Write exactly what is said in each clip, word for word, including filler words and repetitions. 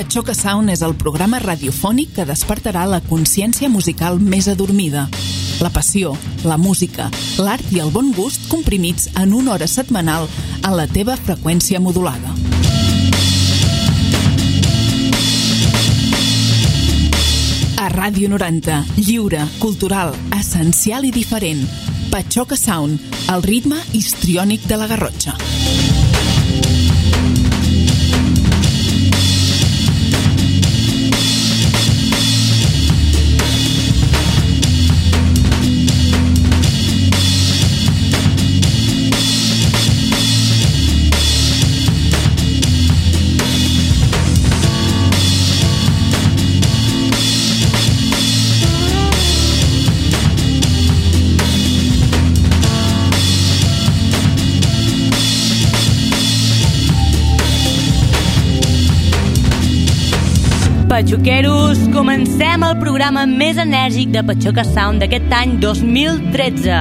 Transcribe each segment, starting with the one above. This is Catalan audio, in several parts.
Patxoca Sound és el programa radiofònic que despertarà la consciència musical més adormida. La passió, la música, l'art i el bon gust comprimits en una hora setmanal en la teva freqüència modulada. A Ràdio noranta, lliure, cultural, essencial i diferent. Patxoca Sound, el ritme histriònic de la Garrotxa. Patxoqueros, comencem el programa més enèrgic de Patxoca Sound d'aquest any dos mil tretze.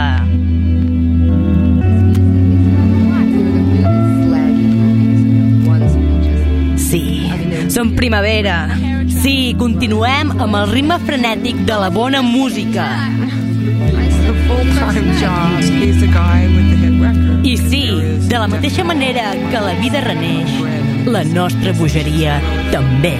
Sí, som primavera. Sí, continuem amb el ritme frenètic de la bona música. I sí, de la mateixa manera que la vida reneix, la nostra bogeria també.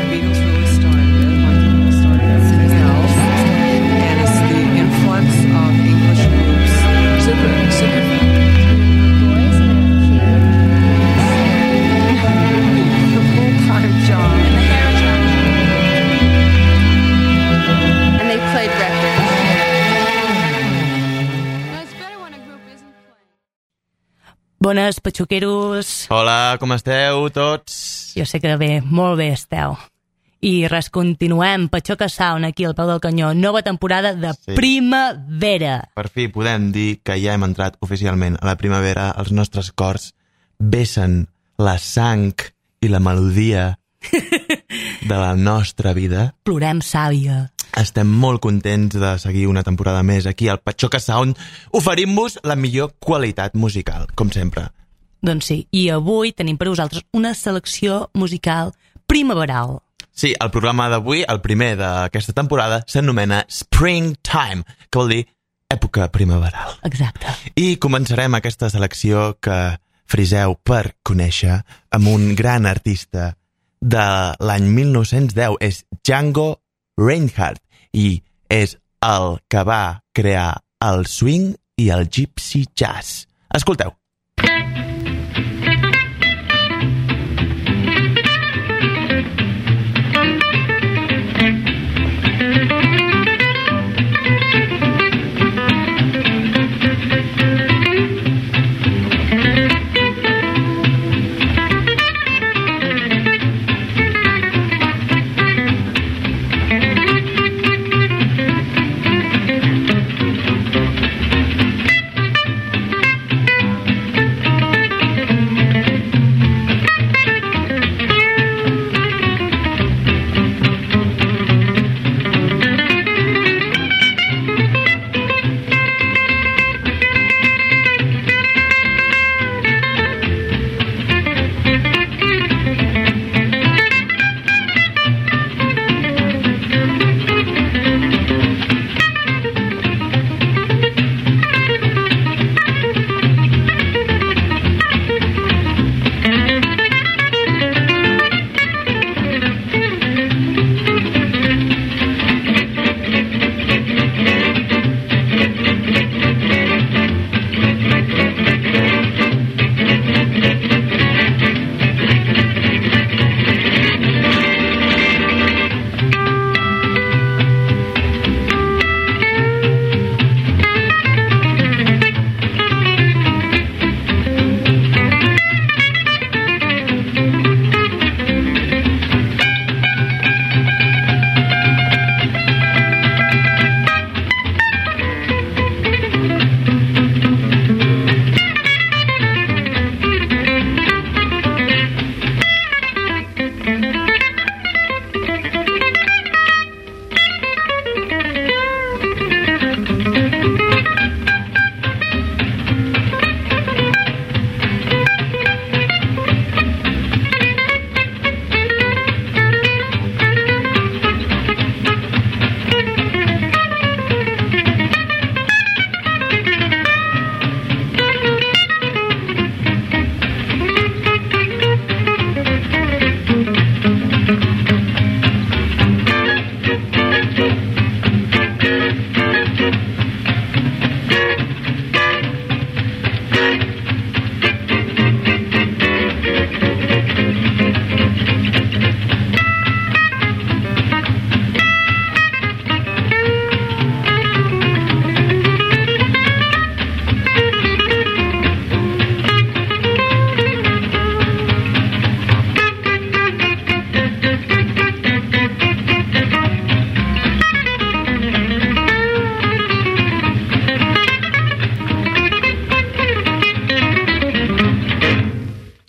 Bones, patxoqueros. Hola, com esteu tots? Jo sé que bé, molt bé esteu. I res, continuem, Patxoca Sound, aquí al peu del canyó. Nova temporada de sí. Primavera. Per fi podem dir que ja hem entrat oficialment a la primavera. Els nostres cors bessen la sang i la melodia de la nostra vida. Plorem sàvia. Estem molt contents de seguir una temporada més aquí al Patxoca Sound, oferint-vos la millor qualitat musical, com sempre. Doncs sí, i avui tenim per vosaltres una selecció musical primaveral. Sí, el programa d'avui, el primer d'aquesta temporada, s'anomena Springtime, que vol dir època primaveral. Exacte. I començarem aquesta selecció que friseu per conèixer amb un gran artista de l'any mil nou-cents deu, és Django Reinhardt, i és el que va crear el swing i el gypsy jazz. Escolteu.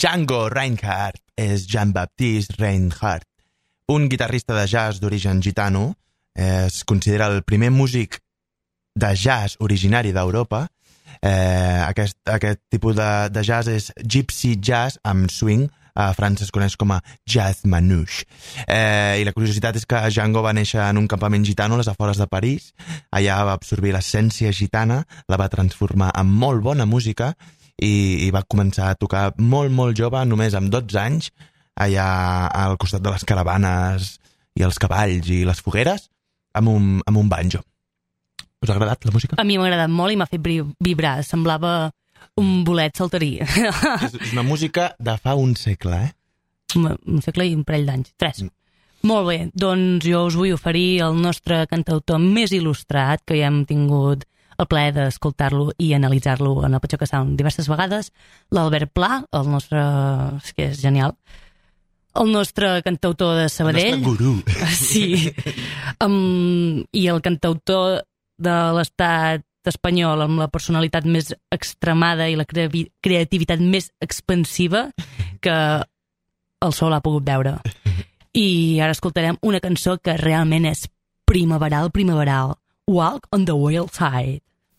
Django Reinhardt és Jean-Baptiste Reinhardt, un guitarrista de jazz d'origen gitano. Es considera el primer músic de jazz originari d'Europa. Eh, aquest, aquest tipus de, de jazz és gypsy jazz amb swing. A França es coneix com a jazz manouche. Eh, I la curiositat és que Django va néixer en un campament gitano a les afores de París. Allà va absorbir l'essència gitana, la va transformar en molt bona música i, i va començar a tocar molt, molt jove, només amb dotze anys, allà al costat de les caravanes i els cavalls i les fogueres, amb un, amb un banjo. Us ha agradat la música? A mi m'ha agradat molt i m'ha fet vibrar. Semblava un bolet saltarí. És, és una música de fa un segle, eh? Un, un segle i un parell d'anys. Tres. Mm. Molt bé, doncs jo us vull oferir el nostre cantautor més il·lustrat, que ja hem tingut el plaer d'escoltar-lo i analitzar-lo en el Patxoca Sound diverses vegades, l'Albert Pla, el nostre... és que és genial. El nostre cantautor de Sabadell. El nostre gurú. Sí. Um, I el cantautor de l'estat espanyol amb la personalitat més extremada i la creavi- creativitat més expansiva que el sol ha pogut veure. I ara escoltarem una cançó que realment és primaveral, primaveral. Walk on the Wild Side.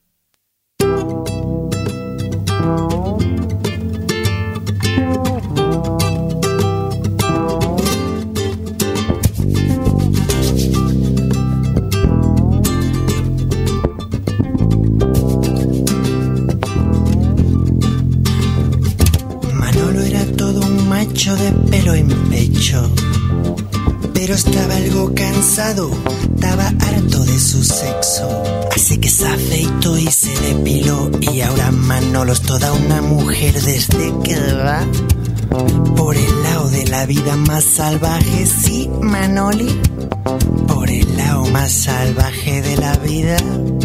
De pelo en pecho, pero estaba algo cansado, estaba harto de su sexo, así que se afeitó y se depiló y ahora Manolo es toda una mujer desde que va por el lado de la vida más salvaje. Sí, Manoli, por el lado más salvaje de la vida.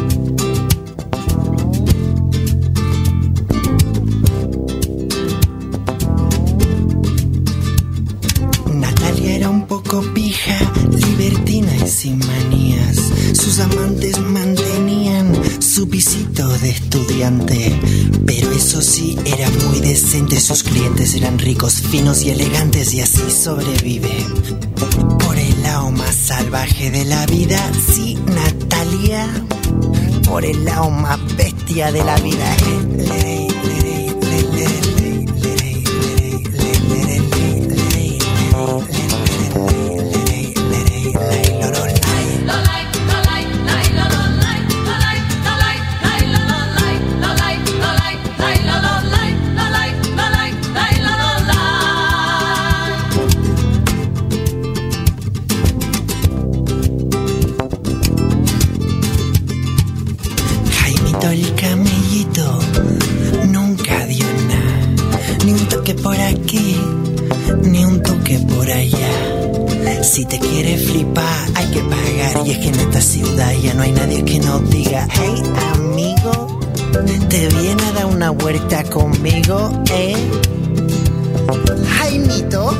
Era un poco pija, libertina y sin manías. Sus amantes mantenían su pisito de estudiante, pero eso sí, era muy decente. Sus clientes eran ricos, finos y elegantes, y así sobrevive por el lado más salvaje de la vida. Sí, Natalia, por el lado más bestia de la vida. El camellito nunca dio nada, ni un toque por aquí, ni un toque por allá. Si te quieres flipar hay que pagar, y es que en esta ciudad ya no hay nadie que nos diga: hey amigo, ¿te viene a dar una vuelta conmigo, eh? Jaimito.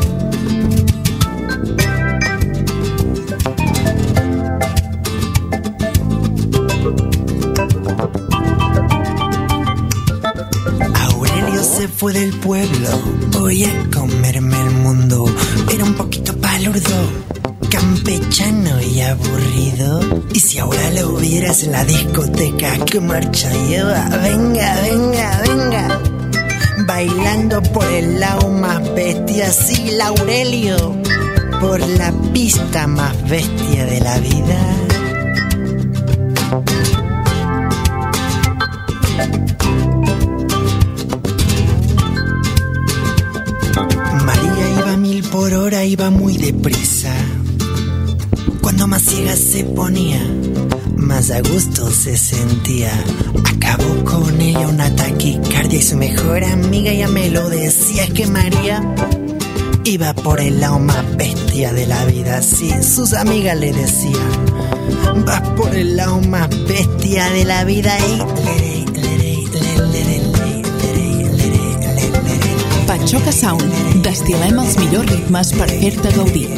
Se fue del pueblo, voy a comerme el mundo. Era un poquito palurdo, campechano y aburrido. Y si ahora lo vieras en la discoteca, ¿qué marcha lleva? Venga, venga, venga, bailando por el lado más bestia. Sí, Laurelio, por la pista más bestia de la vida. Por hora iba muy deprisa. Cuando más ciega se ponía, más a gusto se sentía. Acabó con ella una taquicardia y su mejor amiga ya me lo decía. Es que María iba por el lado más bestia de la vida. Sí, sus amigas le decían: vas por el lado más bestia de la vida. Y Patxoca Sound. Destil·lem els millors ritmes per fer-te gaudir.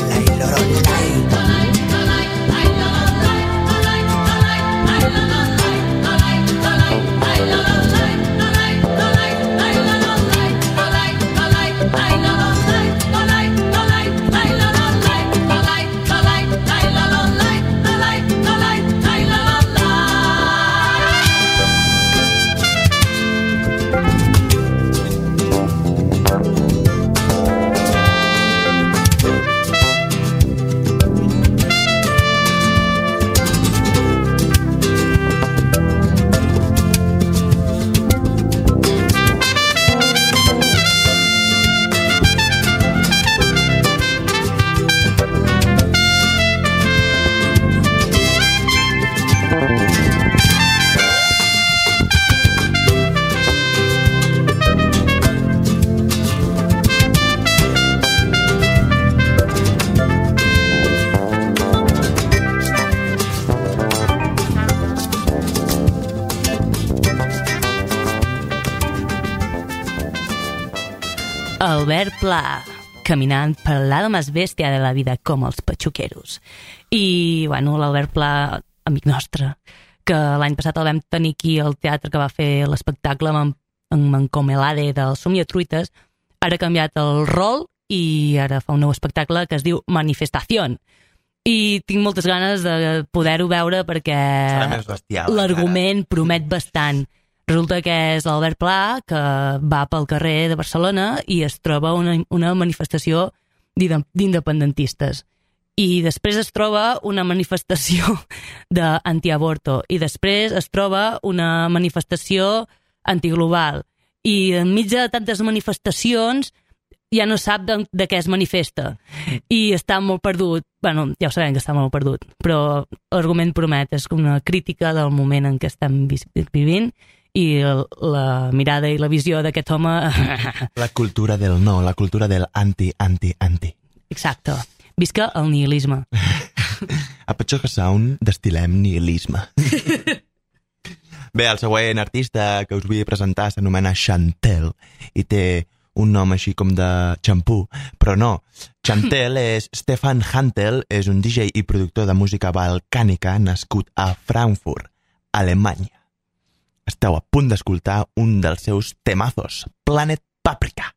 Albert Pla, caminant per el lado más bestia de la vida com els patxuqueros. I, bueno, l'Albert Pla, amic nostre, que l'any passat el vam tenir aquí al teatre, que va fer l'espectacle amb en Mancomelade del Somiatruites, ara ha canviat el rol i ara fa un nou espectacle que es diu Manifestación. I tinc moltes ganes de poder-ho veure perquè l'argument promet bastant. Resulta que és l'Albert Pla que va pel carrer de Barcelona i es troba una, una manifestació d'independentistes. I després es troba una manifestació d'antiaborto. I després es troba una manifestació antiglobal. I enmig de tantes manifestacions ja no sap de, de què es manifesta. I està molt perdut. Bueno, ja ho sabem que està molt perdut, però l'argument promet, és una crítica del moment en què estem vivint i la mirada i la visió d'aquest home... La cultura del no, la cultura del anti, anti, anti. Exacte. Visca el nihilisme. A Patxoca Sound destil·lem nihilisme. Bé, el següent artista que us vull presentar s'anomena Chantel i té un nom així com de xampú, però no. Chantel és Stefan Hantel, és un D J i productor de música balcànica nascut a Frankfurt, Alemanya. Esteu a punt d'escoltar un dels seus temazos, Planet Paprika.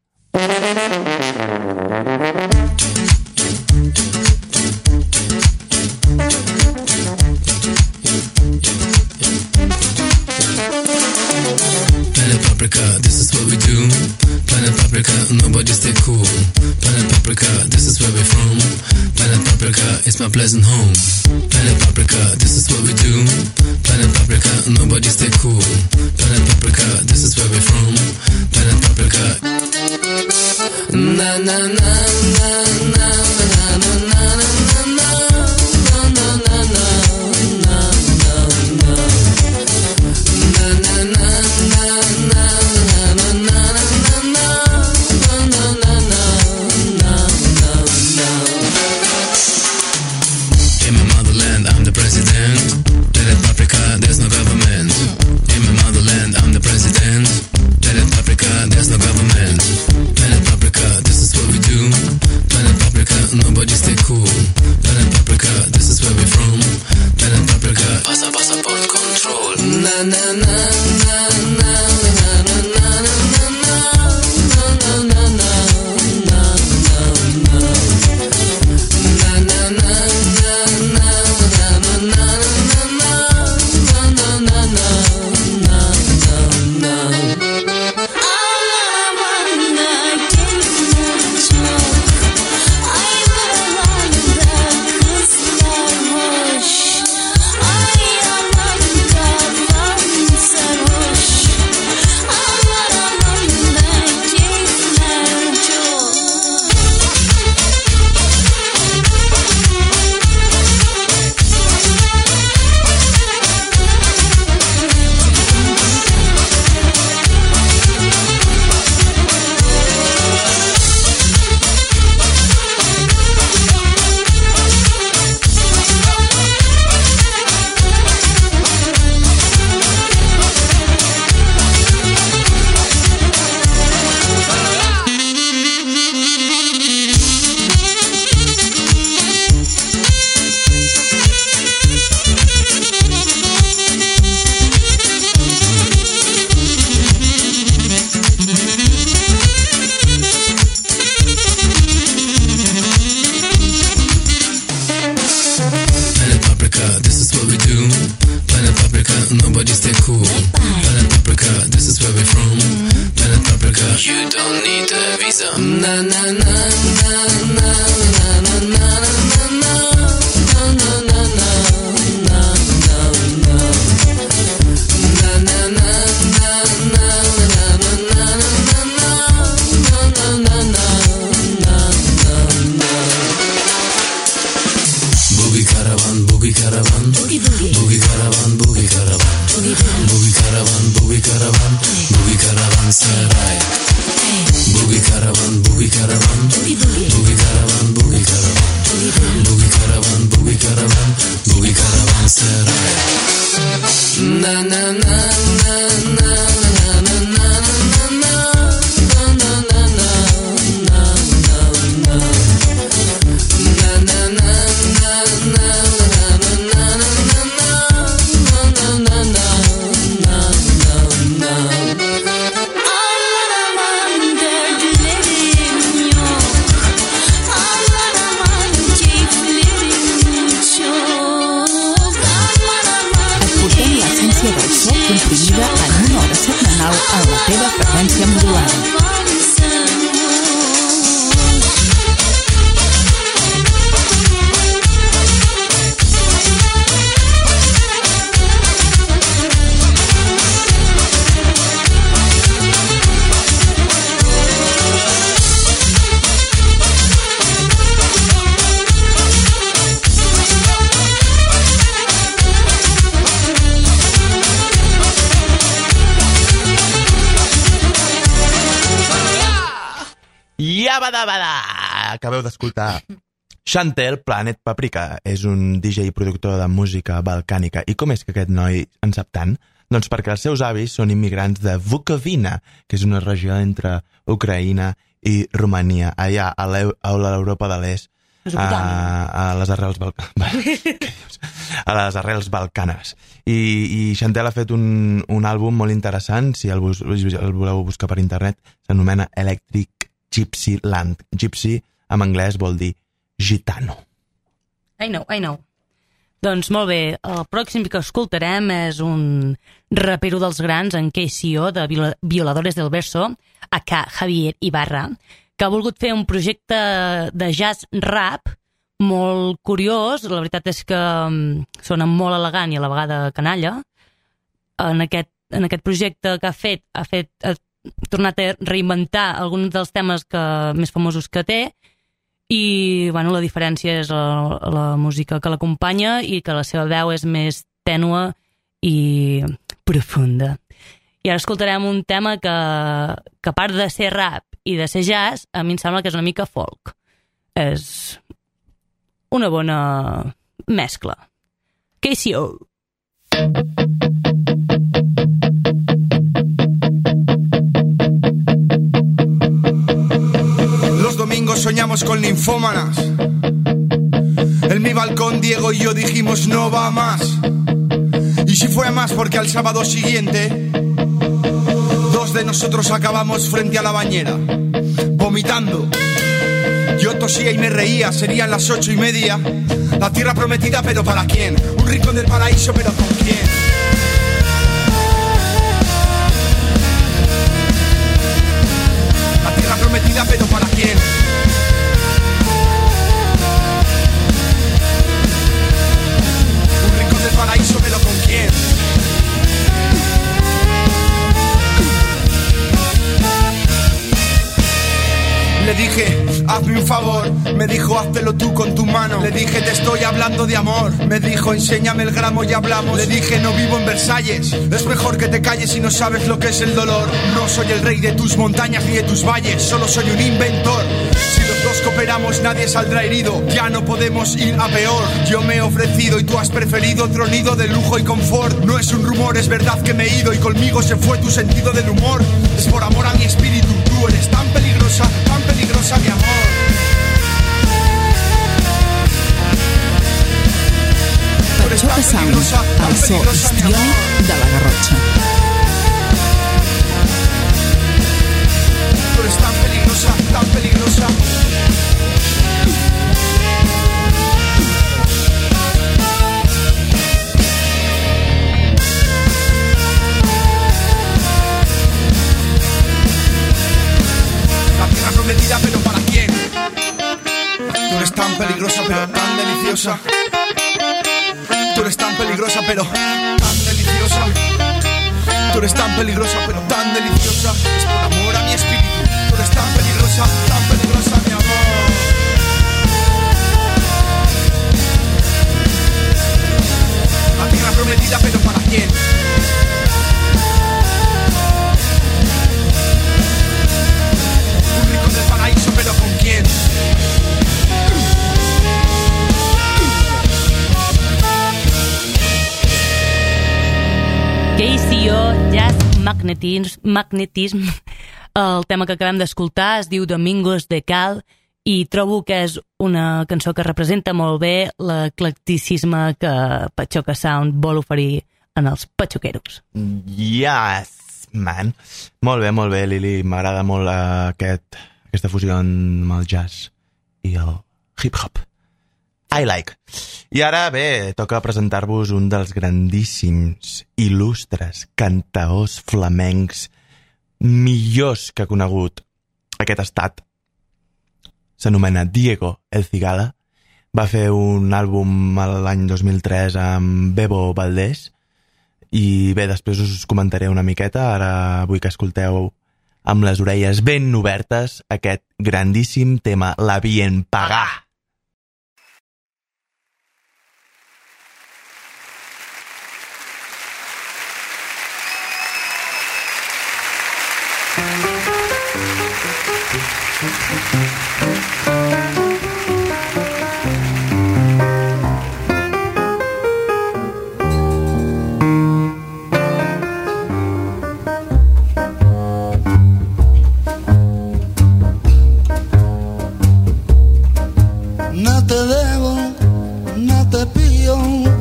Planet Paprika, this is what we do. Planet Paprika, nobody stay cool. Planet Paprika, this is where we're from. Planet Paprika, it's my pleasant home. Planet Paprika, this is what we do. Planet Paprika, nobody stay cool. Planet Paprika, this is where we're from. Planet Paprika. Na na na na na na na na na na na na na na. In my motherland, I'm the president. Planet Paprika, there's no government. In my motherland, I'm the president. Planet Paprika, there's no government. Planet Paprika, this is what we do. Planet Paprika, nobody stay cool. Planet Paprika, this is where we're from. Planet Paprika, pasa pasa por control. Na na na na na na na na na na na na na. Na na na na na na na na na na na na. comprimida en una hora setmanal en la teva freqüència modulada. Yabadabada! Acabeu d'escoltar Chantel Planet Paprika. És un D J i productor de música balcànica. I com és que aquest noi en sap tant? Doncs perquè els seus avis són immigrants de Vukovina, que és una regió entre Ucraïna i Romania, allà a l'Europa de l'Est, a, a les arrels balcanes. a les arrels balcanes. I, i Chantel ha fet un, un àlbum molt interessant, si el, bus, el voleu buscar per internet, s'anomena Electric Gypsy Land. Gypsy, en anglès, vol dir gitano. I know, I know. Doncs molt bé, el pròxim que escoltarem és un rapero dels grans, en K C O, de Violadores del Verso, aka Javier Ibarra, que ha volgut fer un projecte de jazz rap molt curiós. La veritat és que sona molt elegant i a la vegada canalla. En aquest, en aquest projecte que ha fet, ha fet... Ha tornat a reinventar alguns dels temes que, més famosos que té, i bueno, la diferència és la, la música que l'acompanya i que la seva veu és més tènua i profunda. I ara escoltarem un tema que, que a part de ser rap i de ser jazz, a mi em sembla que és una mica folk. És una bona mescla. K C O. Domingos soñamos con ninfómanas. En mi balcón Diego y yo dijimos no va más. Y si fue a más porque al sábado siguiente dos de nosotros acabamos frente a la bañera vomitando. Yo tosía y me reía, serían las ocho y media. La tierra prometida, pero ¿para quién? Un rincón del paraíso, pero ¿con quién? La tierra prometida, pero ¿para quién? Un rincón del paraíso, pero ¿con quién? Le dije, hazme un favor. Me dijo, háztelo tú con tu mano. Le dije, te estoy hablando de amor. Me dijo, enséñame el gramo y hablamos. Le dije, no vivo en Versalles. Es mejor que te calles si no sabes lo que es el dolor. No soy el rey de tus montañas ni de tus valles. Solo soy un inventor. Si los dos cooperamos nadie saldrá herido. Ya no podemos ir a peor. Yo me he ofrecido y tú has preferido otro nido de lujo y confort. No es un rumor, es verdad que me he ido y conmigo se fue tu sentido del humor. Es por amor a mi espíritu. Tú eres tan peligrosa, tan peligrosa mi amor. Patxoca Sound, el so histriònic de la Garrotxa. Tú eres tan peligrosa, tan peligrosa. La tierra prometida, pero ¿para quién? Tú eres tan peligrosa, pero tan deliciosa. Tú eres tan peligrosa, pero tan deliciosa. Tú eres tan peligrosa, pero tan deliciosa. Es por amor a mi espíritu. Tú eres tan peligrosa, tan peligrosa, mi amor. La tierra prometida, pero ¿para quién? Un rincón del paraíso, pero ¿con quién? K C O, Jazz Magnetism, Magnetism. El tema que acabem d'escoltar es diu Domingos de Cal i trobo que és una cançó que representa molt bé l'eclecticisme que Patxoca Sound vol oferir en els patxoqueros. Yes, man. Molt bé, molt bé, Lili. M'agrada molt aquest, aquesta fusió amb el jazz i el hip-hop. I like. I ara, bé, toca presentar-vos un dels grandíssims, il·lustres cantaors flamencs millors que ha conegut aquest estat. S'anomena Diego El Cigala. Va fer un àlbum l'any dos mil tres amb Bebo Valdés i bé, després us comentaré una miqueta. Ara vull que escolteu amb les orelles ben obertes aquest grandíssim tema, La Bien Pagà. No te debo, no te pillo,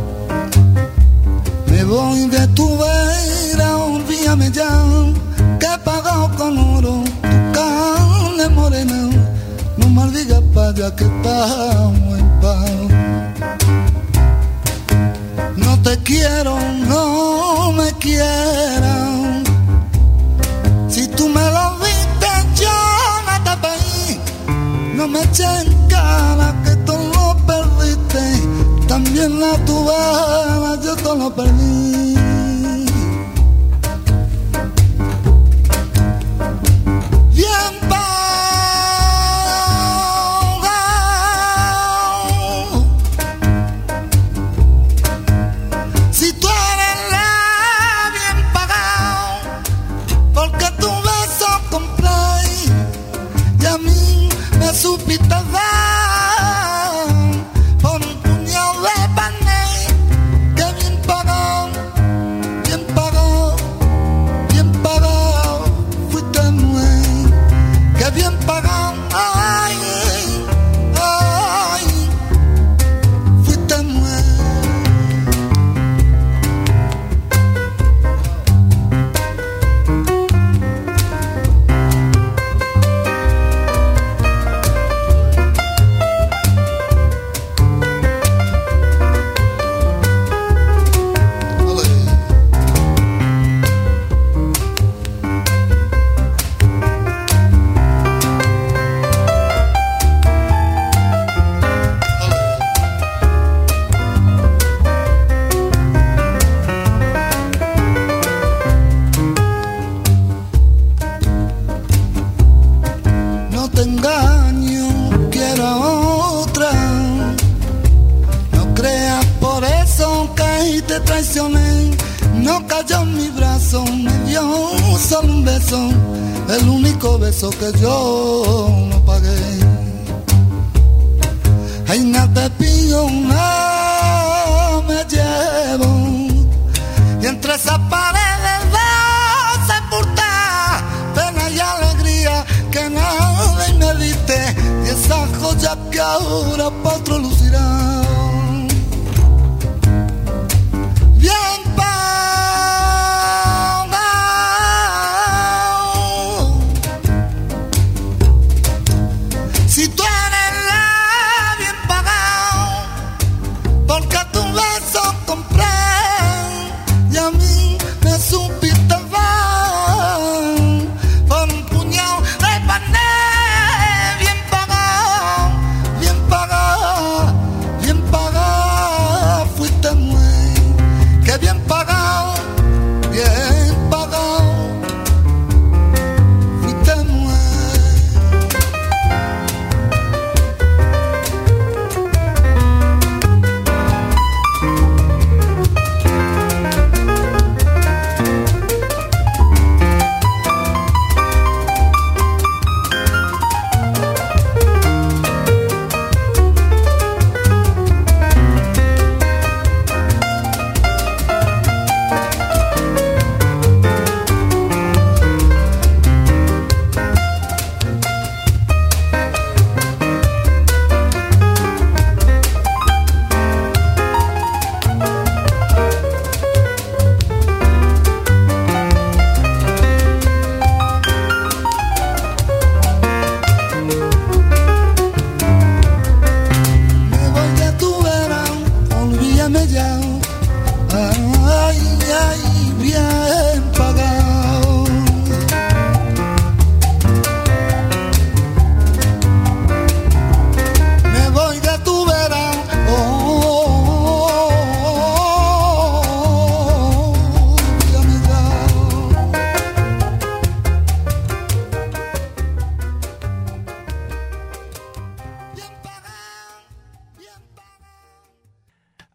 me voy de tu vera, olvídame ya, que he pagado con oro tu carne morena, no me digas para allá que estamos en paz. No te quiero, no me quieras, si tú me lo viste yo no te pedí, no me echen cara que tú lo perdiste, también la tuya yo te lo perdí. Bien pagado, si tú eres la bien pagado, porque tu beso compré y a mí me supiste dar por un puñado de pané, que bien pagado, bien pagado, bien pagado, fuiste mujer, que bien pagado, ay, ay, fuiste mujer. No te engaño, quiero a otra, no creas por eso que te traicioné, no cayó en mi brazo, me dio solo un beso, el único beso que yo no pagué. Ay, no te pillo, no me llevo, y entre esas paredes de sepultar pena y alegría que nada y me diste, y esa joya que ahora pa' otro lucirá. Bien pagado, si tú eres la bien pagado, porque tu beso compré y a mí me supiste dar por un puñado de pané, bien pagado, bien pagado,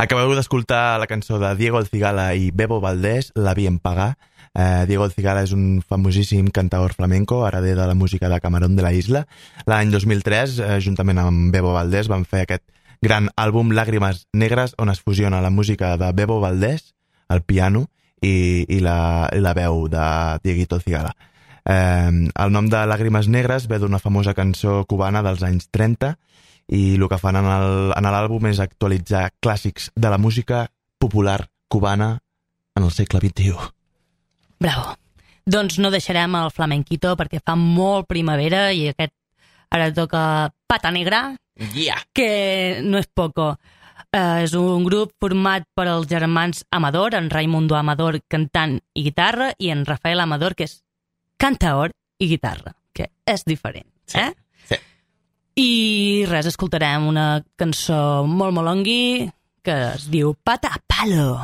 Acabeu d'escoltar la cançó de Diego El Cigala i Bebo Valdés, La Bien Pagá. Eh, Diego El Cigala és un famosíssim cantaor flamenco, hereder de la música de Camarón de la Isla. L'any dos mil tres, eh, juntament amb Bebo Valdés, van fer aquest gran àlbum Lágrimas Negras, on es fusiona la música de Bebo Valdés, el piano, i, i, la, i la veu de Dieguito El Cigala. Eh, el nom de Lágrimas Negres ve d'una famosa cançó cubana dels anys trenta, i el que fan en l'àlbum és actualitzar clàssics de la música popular cubana en el segle vint-i-u. Bravo. Doncs no deixarem el flamenquito perquè fa molt primavera i aquest ara toca Pata Negra, Yeah. que no és poco. Uh, és un grup format per els germans Amador, en Raimundo Amador, cantant i guitarra, i en Rafael Amador, que és cantaor i guitarra, que és diferent. Sí, eh? sí. I res, escoltarem una cançó molt molongui que es diu Pata Palo.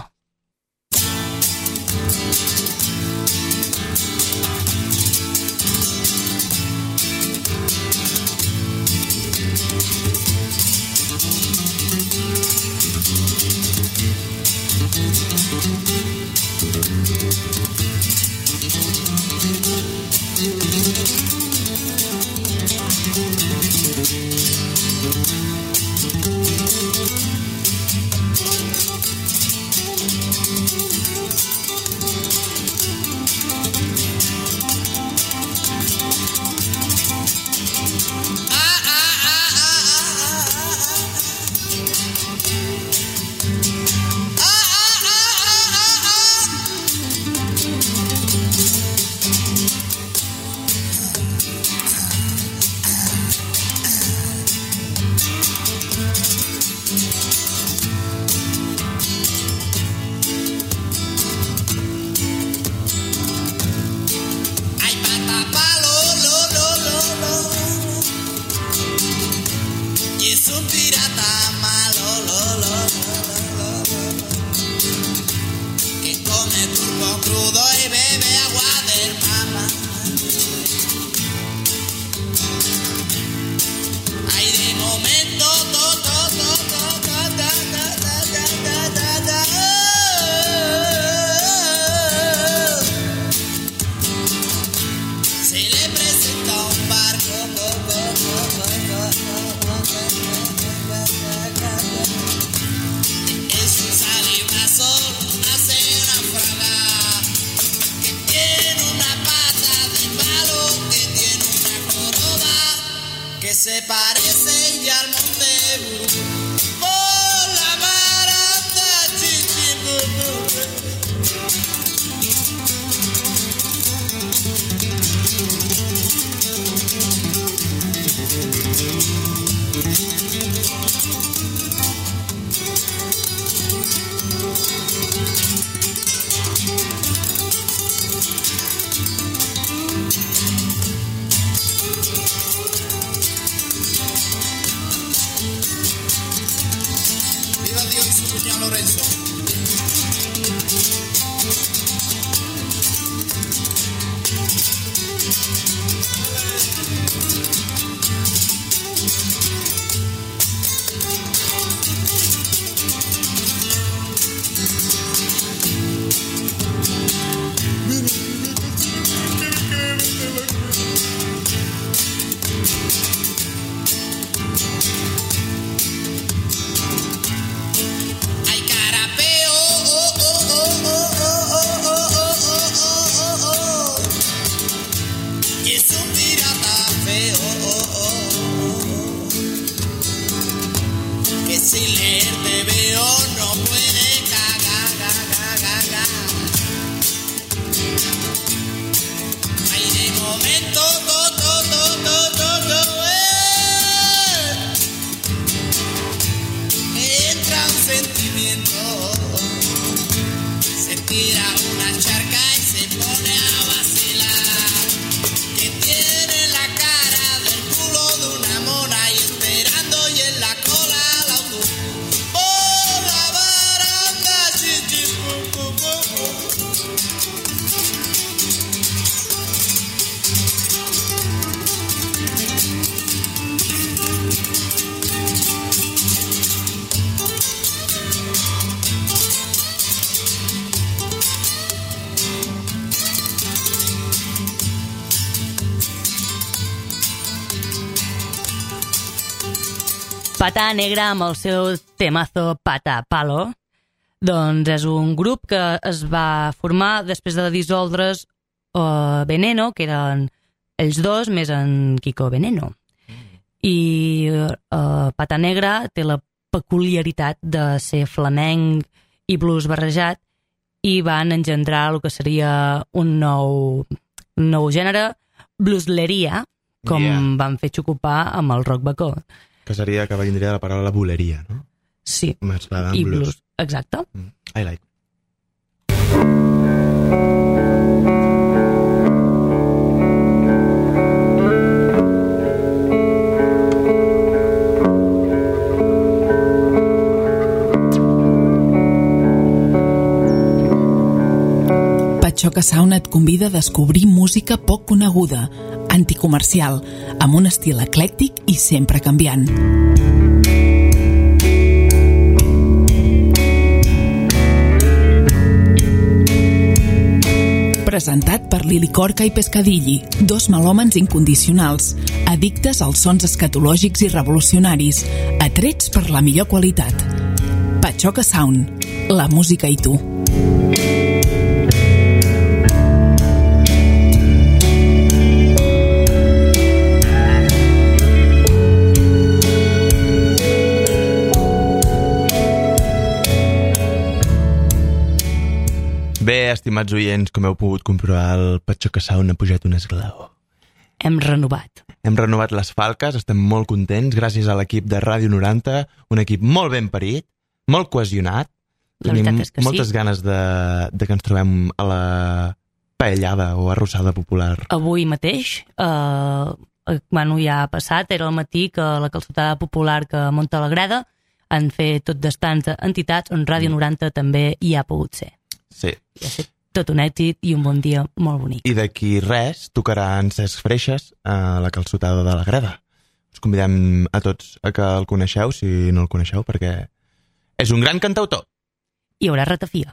Se parece ya al Monte por la barata Pata Negra amb el seu temazo Pata Palo, doncs és un grup que es va formar després de dissoldre's uh, Veneno, que eren ells dos més en Kiko Veneno. I uh, Pata Negra té la peculiaritat de ser flamenc i blues barrejat i van engendrar el que seria un nou, un nou gènere, bluesleria, com yeah. van fer xocopar amb el rock bacó. Que seria que vindria la paraula buleria, no? Sí, mesclada amb i blues. blues, exacte. Mm. I like. Patxoca Sound et convida a descobrir música poc coneguda, anticomercial, amb un estil eclèctic i sempre canviant. Presentat per Lili Corca i Pescadilli, dos melòmens incondicionals, addictes als sons escatològics i revolucionaris, atrets per la millor qualitat. Patxoca Sound, la música i tu. Bé, estimats oients, com heu pogut comprovar, el Patxoca Sound ha pujat un esglaó. Hem renovat. Hem renovat les falques, estem molt contents, gràcies a l'equip de Ràdio noranta, un equip molt ben parit, molt cohesionat. La veritat és que moltes sí. ganes de, de que ens trobem a la paellada o arrossada popular. Avui mateix, eh, bueno, ja ha passat, era el matí que la calçotada popular que munta la grada han fet tot d'estants entitats on Ràdio noranta també hi ha pogut ser. Sí. I ha estat tot un èxit i un bon dia molt bonic. I d'aquí res tocarà en Cesc Freixas a la calçotada de la grada. Us convidem a tots a que el coneixeu, si no el coneixeu, perquè és un gran cantautor. Hi haurà ratafia.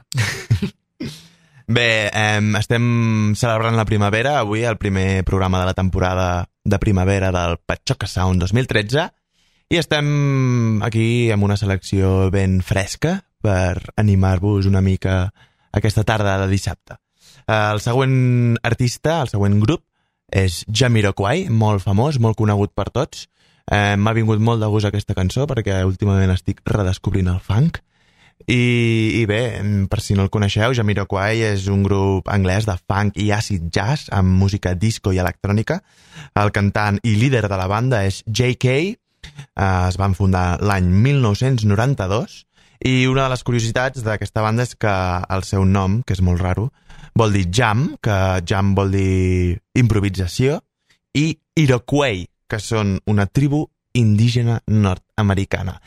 Bé, eh, estem celebrant la primavera, avui el primer programa de la temporada de primavera del Patxoca Sound dos mil tretze, i estem aquí amb una selecció ben fresca per animar-vos una mica aquesta tarda de dissabte. El següent artista, el següent grup, és Jamiroquai, molt famós, molt conegut per tots. Eh, M'ha vingut molt de gust aquesta cançó perquè últimament estic redescobrint el funk. I, i bé, per si no el coneixeu, Jamiroquai és un grup anglès de funk i acid jazz amb música disco i electrònica. El cantant i líder de la banda és J K. Eh, es van fundar l'any mil nou-cents noranta-dos. I una de les curiositats d'aquesta banda és que el seu nom, que és molt raro, vol dir jam, que jam vol dir improvisació, i Iroquois, que són una tribu indígena nord-americana.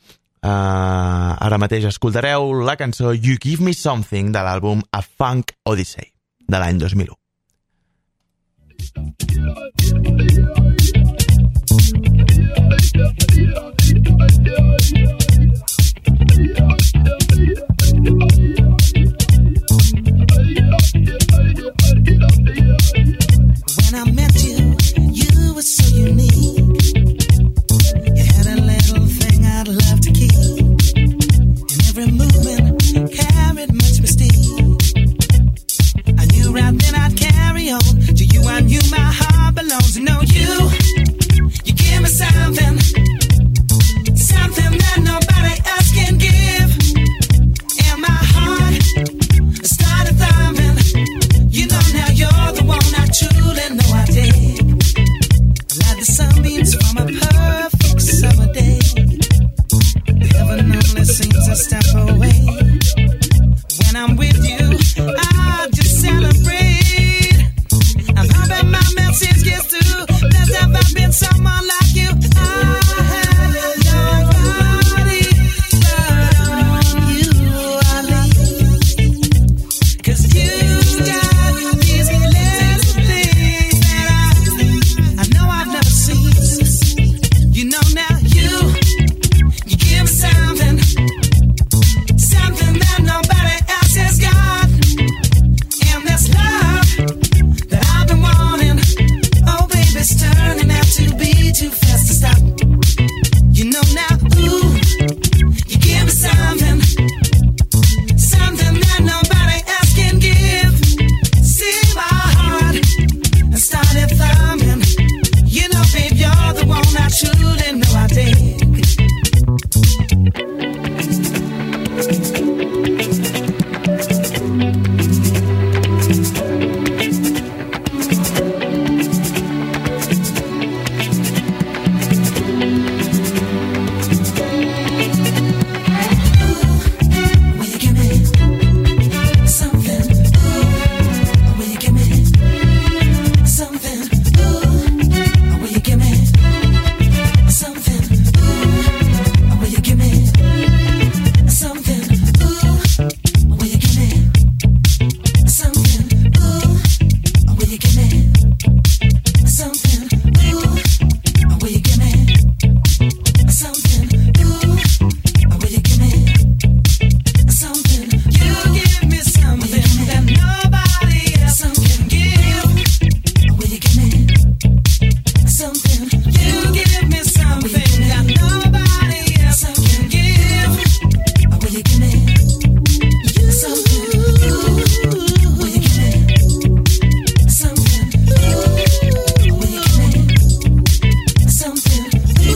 Uh, ara mateix escoltareu la cançó You Give Me Something de l'àlbum A Funk Odyssey, de l'any dos mil u. When I met you, you were so unique. You had a little thing I'd love to keep, and every movement carried much mystique. I knew right then I'd carry on. To you I knew my heart belongs. To know you, you give me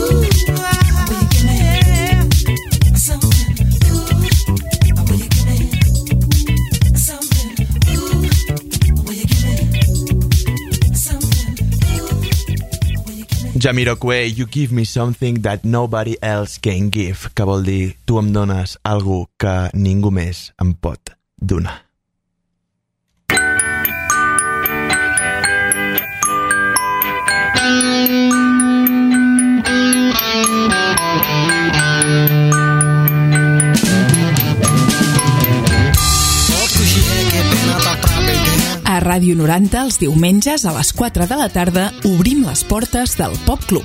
Jamiroquai, You Give Me Something That Nobody Else Can Give, que vol dir tu em dones algú que ningú més em pot donar. A Ràdio noranta, els diumenges a les quatre de la tarda, obrim les portes del Pop Club.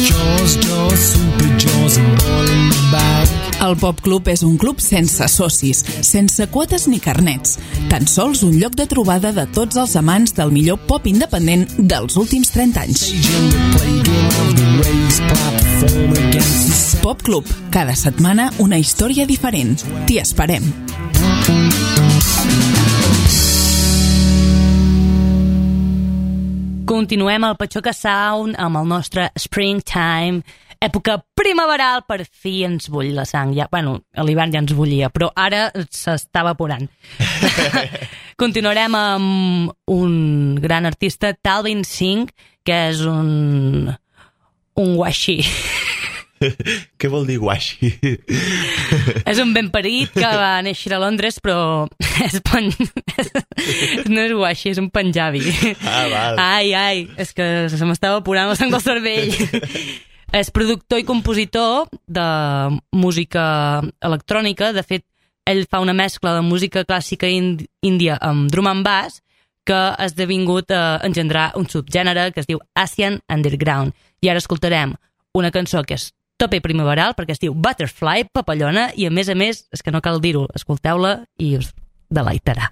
El Pop Club és un club sense socis, sense quotes ni carnets, tan sols un lloc de trobada de tots els amants del millor pop independent dels últims trenta anys. Pop Club, cada setmana una història diferent. T'hi esperem. Continuem al Pachoca Sound amb el nostre Springtime, època primaveral, per fi ens bull la sang. Ja, bueno, a l'hivern ja ens bullia, però ara s'està evaporant. Continuarem amb un gran artista, Talvin Singh, que és un... un washi. Què vol dir washi? És un ben parit que va néixer a Londres, però és pen... no és washi, és un panjabi. Ah, val. Ai, ai, és que se m'estava evaporant la sang al cervell. És productor i compositor de música electrònica. De fet, ell fa una mescla de música clàssica índia amb drum and bass que ha esdevingut a engendrar un subgènere que es diu Asian Underground. I ara escoltarem una cançó que és tope primaveral, perquè es diu Butterfly, papallona, i a més a més, és que no cal dir-ho, escolteu-la i us deleitarà.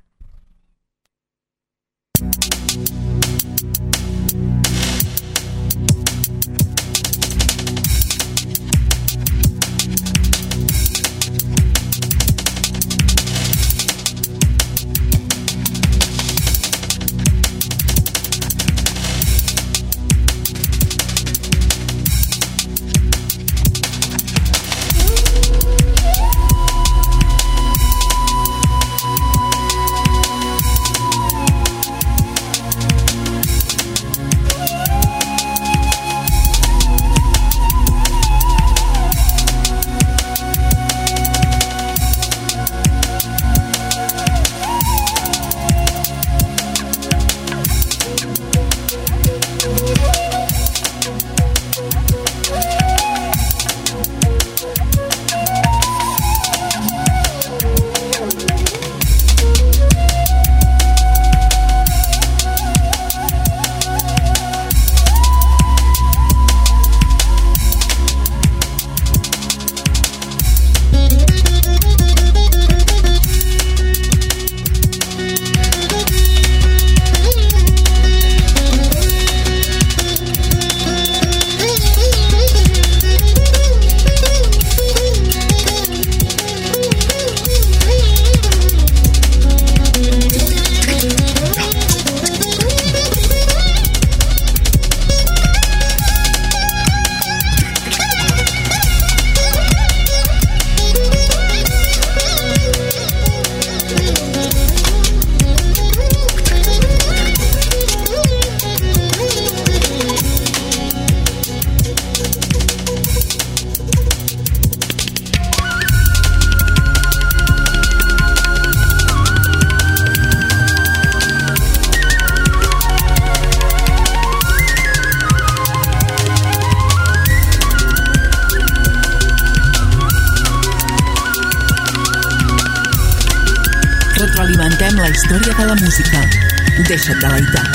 Retroalimentem la història de la música. Deixa't deleitar.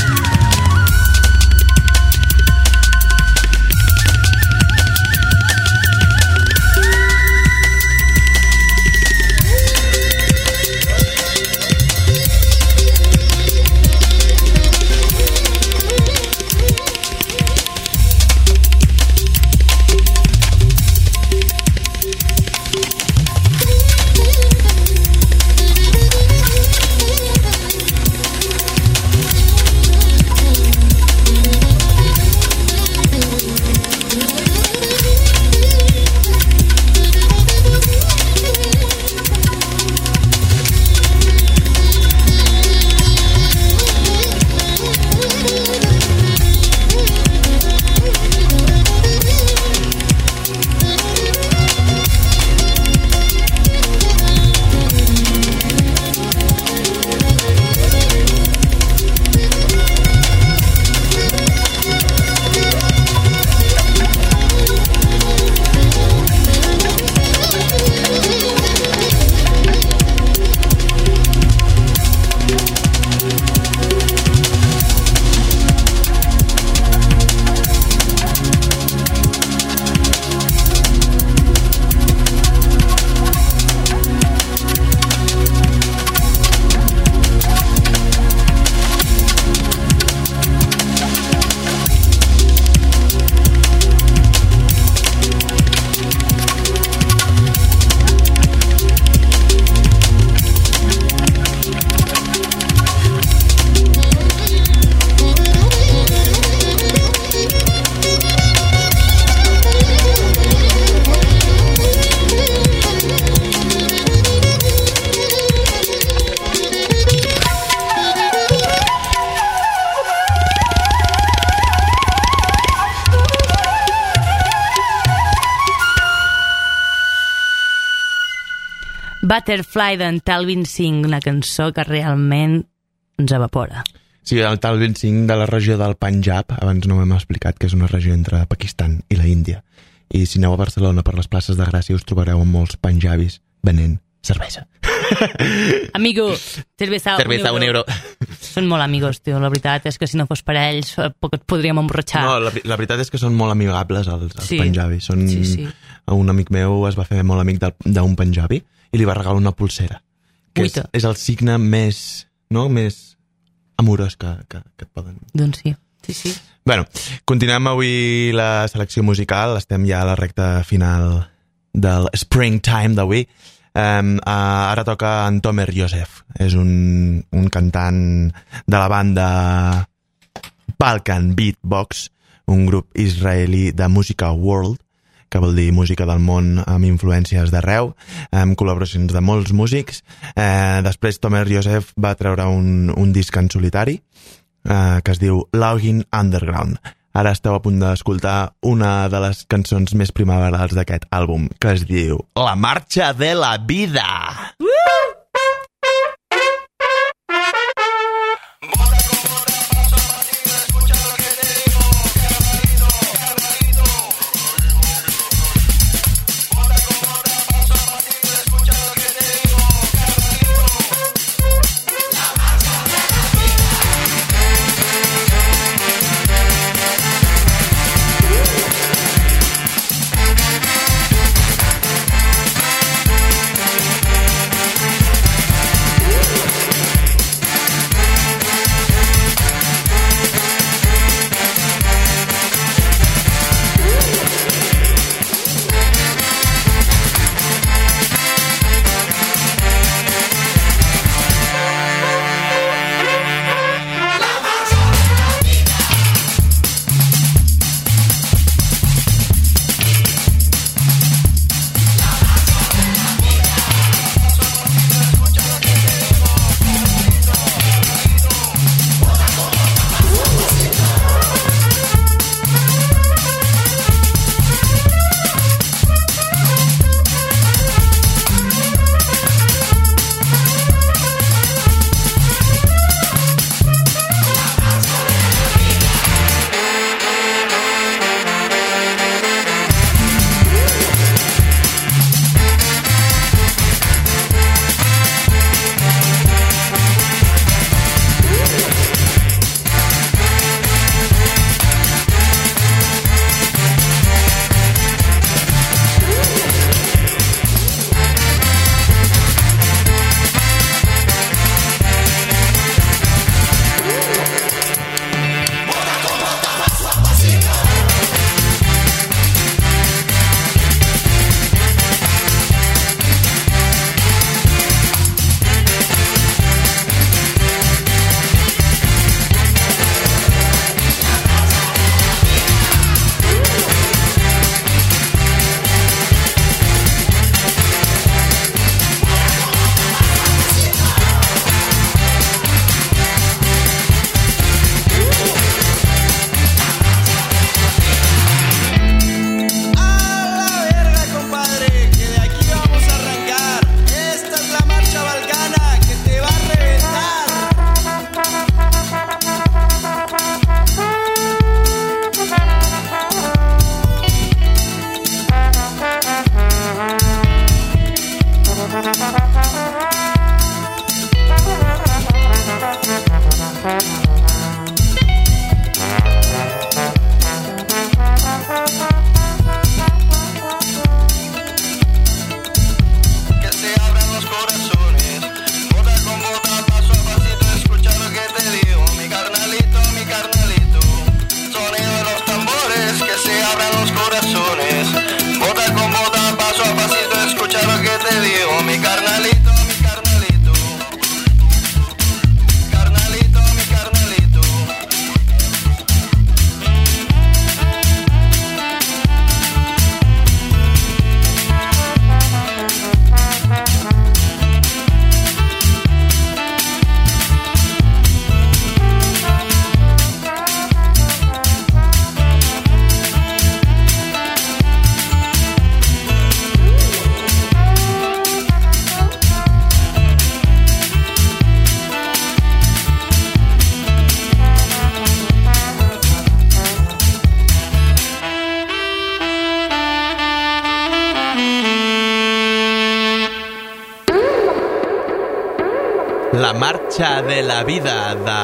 Butterfly d'en Talvin Singh, una cançó que realment ens evapora. Sí, el Talvin Singh de la regió del Punjab, abans no ho hem explicat, que és una regió entre Pakistan i la Índia. I si aneu a Barcelona per les places de Gràcia us trobareu amb molts punjabis venent cervesa. Amigo, cerveza, cerveza un euro. Són molt amigos, tio. La veritat és que si no fos per ells poc et podríem emborratxar. No, la, la veritat és que són molt amigables els, els sí. punjabis. Són, sí, sí. Un amic meu es va fer molt amic d'un punjabi i li va regalar una pulsera. Que és, és el signe més, no, més amorós que, que, que et poden... Doncs sí, sí, sí. Bueno, continuem avui la selecció musical. Estem ja a la recta final del Springtime d'avui. Um, uh, ara toca en Tomer Yosef. És un, un cantant de la banda Balkan Beatbox, un grup israelí de música world, que vol dir música del món amb influències d'arreu, amb col·laboracions de molts músics. Eh, després Tomer Yosef va treure un, un disc en solitari eh, que es diu Login Underground. Ara esteu a punt d'escoltar una de les cançons més primaverals d'aquest àlbum, que es diu La Marxa de la Vida. Uh! We'll be right back. La marxa de la vida de...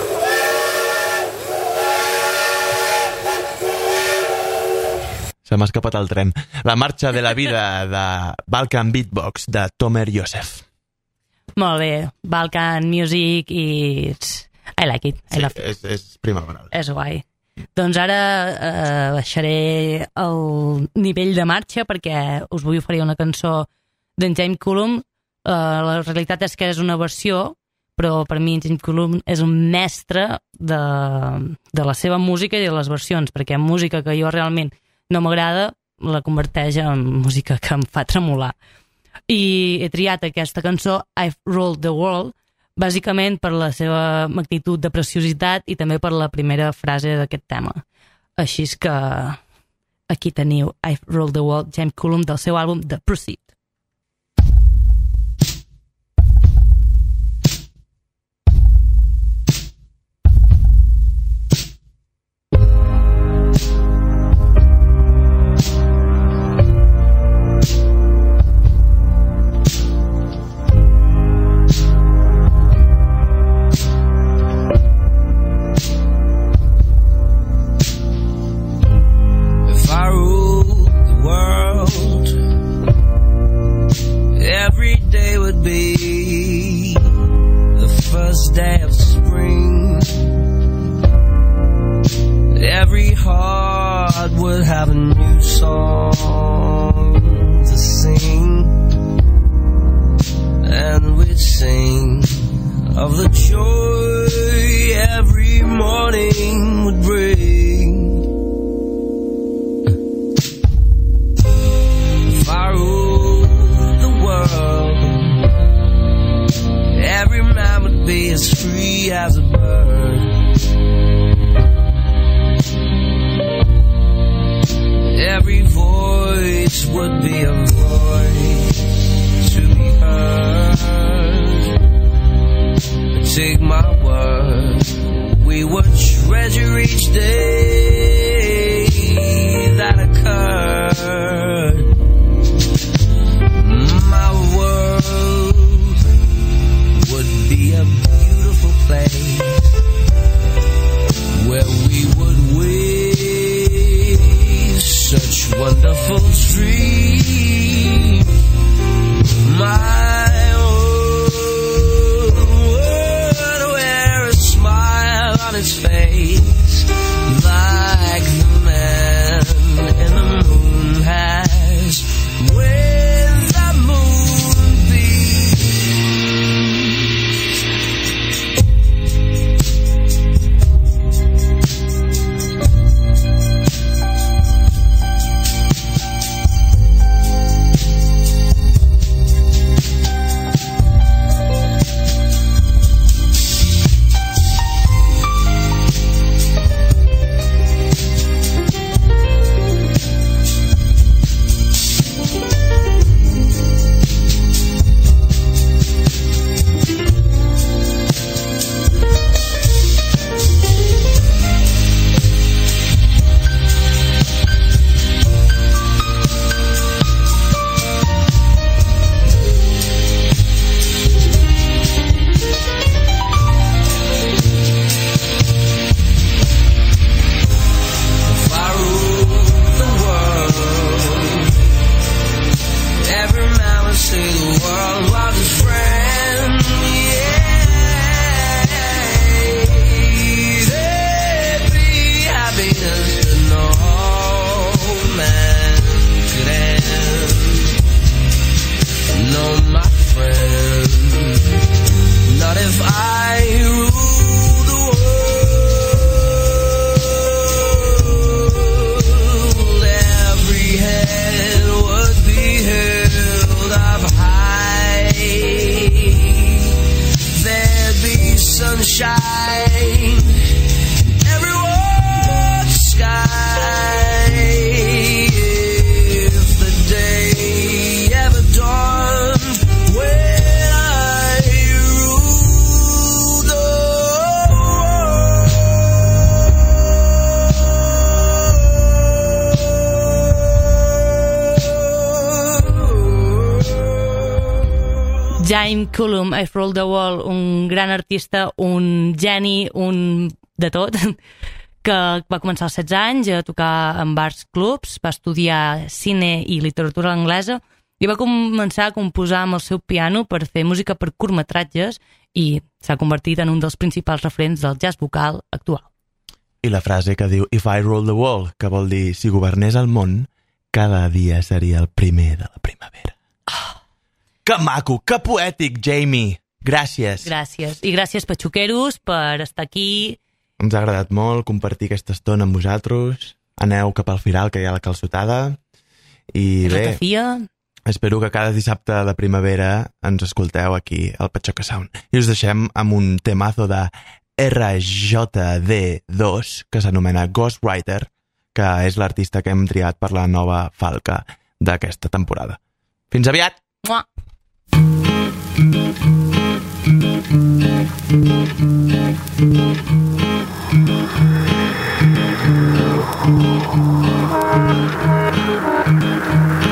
Se m'ha escapat el tren. La marxa de la vida de Balkan Beatbox de Tomer Yosef. Molt bé, Balkan Music i... I like it. I sí, love it. És, és primaveral. És guai. Doncs ara eh, baixaré el nivell de marxa perquè us vull oferir una cançó d'en James Cullum. Eh, la realitat és que és una versió, però per mi en James Cullum és un mestre de, de la seva música i de les versions, perquè música que jo realment no m'agrada la converteix en música que em fa tremolar. I he triat aquesta cançó, I've Ruled the World, bàsicament per la seva magnitud de preciositat i també per la primera frase d'aquest tema. Així és que aquí teniu I've Ruled the World, James Cullum, del seu àlbum The Proceed. Jaime Cullum, I've Rolled the Wall, un gran artista, un geni, un de tot, que va començar als setze anys a tocar en bars clubs, va estudiar cine i literatura anglesa i va començar a composar amb el seu piano per fer música per curtmetratges i s'ha convertit en un dels principals referents del jazz vocal actual. I la frase que diu If I roll the wall, que vol dir si governés el món, cada dia seria el primer de la primavera. Oh. Que maco, que poètic, Jamie! Gràcies. Gràcies. I gràcies, Patxuqueros, per estar aquí. Ens ha agradat molt compartir aquesta estona amb vosaltres. Aneu cap al Firal, que hi ha la calçotada. I bé, Ratafia. espero que cada dissabte de primavera ens escolteu aquí al Patxoca Sound. I us deixem amb un temazo de R J D dos que s'anomena Ghostwriter, que és l'artista que hem triat per la nova falca d'aquesta temporada. Fins aviat! Mua. Thank you.